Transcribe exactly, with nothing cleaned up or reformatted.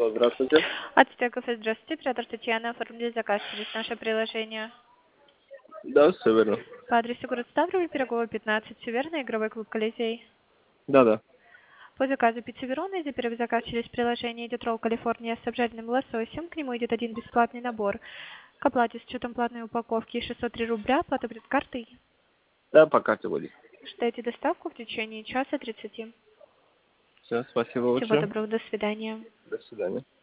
Алло, здравствуйте. Ацтек кафе, здравствуйте. Оператор Татьяна. Оформили заказ через наше приложение. Да, все верно. По адресу город Ставрополь, Пирогова, пятнадцать. Все верно? Игровой клуб Колизей. Да, да. По заказу пиццы Верона, за первый заказ через приложение идет ролл Калифорния с обжаренным лососем. К нему идет один бесплатный набор. К оплате с учетом платной упаковки шестьсот три рубля. Оплата будет картой. Да, по карте будет. Ждете доставку в течение часа тридцати. Все, спасибо Всего большое. доброго. До свидания. До свидания.